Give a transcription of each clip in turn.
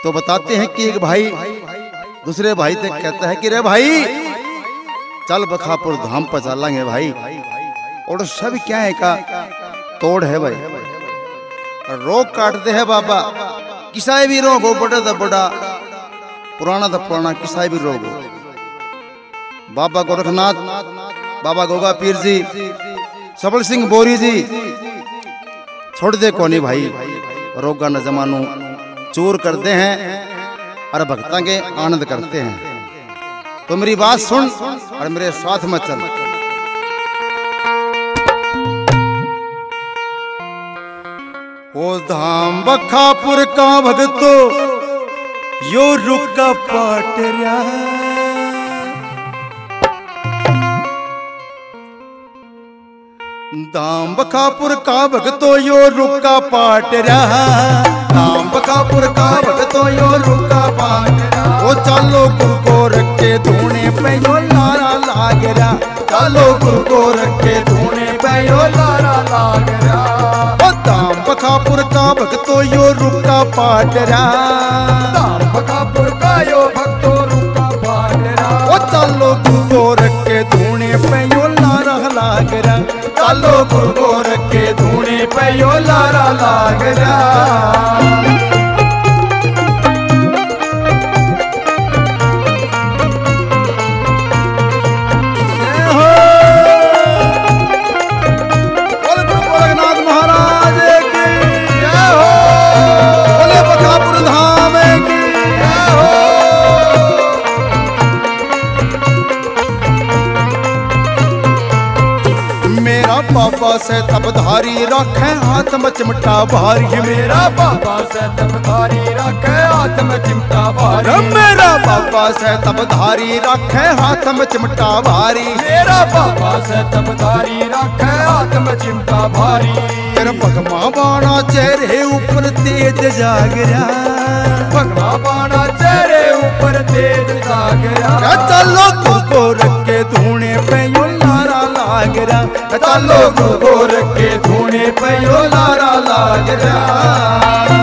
तो बताते हैं कि एक भाई दूसरे भाई से कहता है कि रे भाई चल बखापुर धाम पर चलेंगे भाई। और सब क्या है का तोड़ है भाई, रोग काटते हैं बाबा, किसाई भी रोग हो, बड़ा दा बड़ा, पुराना दा पुराना किसाई भी रोग हो। बाबा गोरखनाथ, बाबा गोगा पीर जी, सबल सिंह बोरी जी छोड़ दे कोनी भाई, रोगा न जमानू चूर करते हैं और भक्ता के आनंद करते हैं। तो मेरी बात सुन और मेरे साथ में चल। ओ धाम बखापुर का भगतो यो रुका पाटरा, धाम बखापुर का भगतो यो रुका पाटरा, धाम बखापुर का भगतो यो रुका पाटरा। ओ चलो गुरु को रखे धूने पे यो लारा लाग रहा, चलो गुरु को रखे धूने पे यो लारा लाग रहा। ओ धाम बखापुर का भगतो यो रुका पाटरा, धाम बखापुर का यो भक्तो रुका पाटरा। ओ चलो गुरु को रखे धूने पे यो लारा लाग रहा, चलो गुरु को रखे धूने पे यो लारा लाग रहा। बाबा से तबधारी रखे हाथ में चिमटा भारी, मेरा बाबा से तबधारी रखे हाथ में चिमटा भारी। मेरा बाबा से तबधारी रखे हाथ में चिमटा भारी, मेरा बाबा से तबधारी रखे हाथ में चिमटा भारी। तेरा भगवा बाणा चेहरे ऊपर तेज जाग रहा, भगवा बाणा चेहरे ऊपर तेज जाग रहा। चलो गुरु को रखे धूने पे यो लारा लाग रहा, चलो गुरु को रखे धूने पे यो लारा लाग रहा।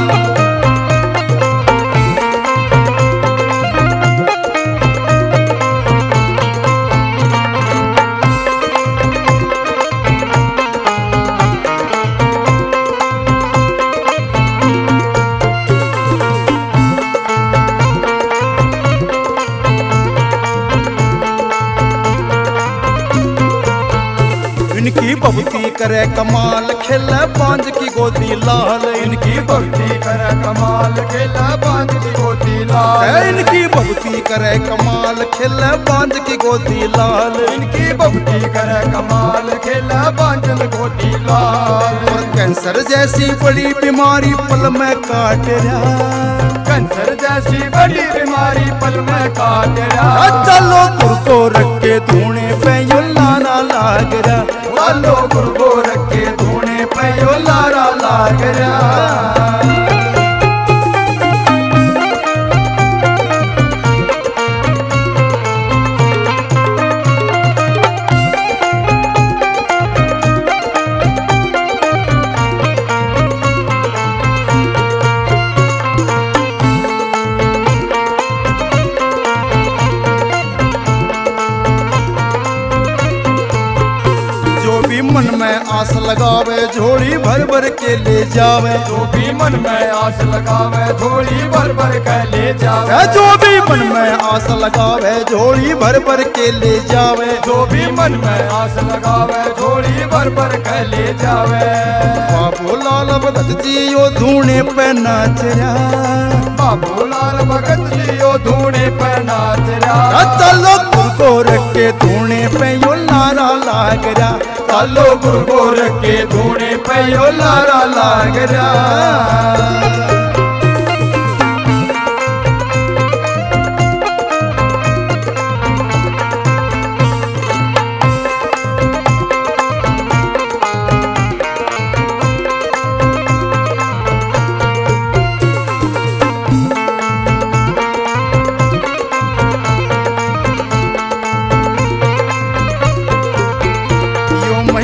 इनकी भक्ति करे कमाल खेले बांझ की गोदी लाल, इनकी भक्ति करे कमाल खेला बांझ की गोदी लाल। इनकी भक्ति करे कमाल खेले बांझ की गोदी लाल, इनकी भक्ति करे कमाल खेला बांझ की गोदी लाल। और कैंसर जैसी बड़ी बीमारी पल में काट रहा, कैंसर जैसी बड़ी बीमारी पल में काट रहा। चलो गुरु को रखे धूने पे यो लारा लाग रहा, चलो गुरु को रखे धूने पे यो लारा लाग रहा। मन में आस लगावे झोली भर भर के ले जावे, जो भी मन में आस लगावे झोली भर भर के ले जावे। जो भी मन में आस लगावे झोली भर भर के ले जावे, जो भी मन में आस लगावे झोली भर भर के ले जावे। बाबू लाल भगत जी यो धूने पे नाच रहा, बाबू लाल भगत जी यो धूने पे नाच रहा। चलो गुरु को रखे धूने पे यो लारा लाग रहा, चलो गुरु को रखे धूने पे यो लारा लाग रहा।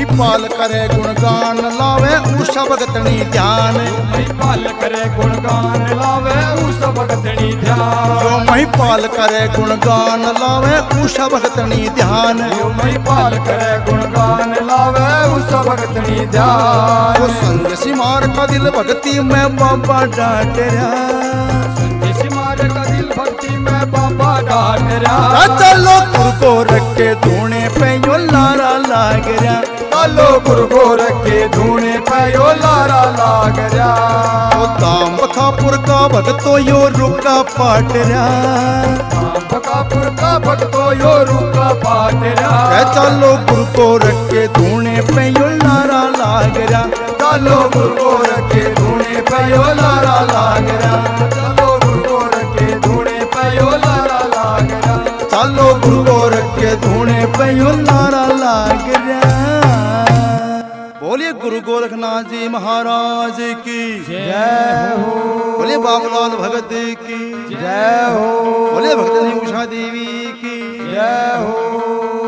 महिपाल करे गुणगान लावे उषा भगतनी ध्यान। महिपाल करे गुणगान लावे उषा भगतनी ध्यान। यो महिपाल करे गुणगान लावे उषा भगतनी ध्यान। यो महिपाल करे गुणगान लावे उषा भगतनी ध्यान। वो संग सिमार का दिल भक्ति में बाबा डांट रहा। भक्ति में बाबा डांट रहा। चलो गुरु को रखे धूने पे यो लारा लाग रहा। चलो गुरु को रखे धूने पे यो लारा लाग रहा। वो दाम बखापुर का भगतो यो रुका पाट रहा। दाम बखापुर का भगतो यो रुका पाट रहा। चलो गुरु को रखे धूने पे यो लारा लाग रहा। चलो गुरु को रखे धूने पे यो लारा लाग रहा। चलो गुरु को रखे धूने पे यो लारा लाग रहा। चलो गुरु को रखे धूने पे यो लारा लाग रहा। बोलिए गुरु गोरखनाथ जी महाराज की जय हो। बोलिए बाबूलाल भगत की जय हो। बोलिए भगतनी उषा देवी की जय हो।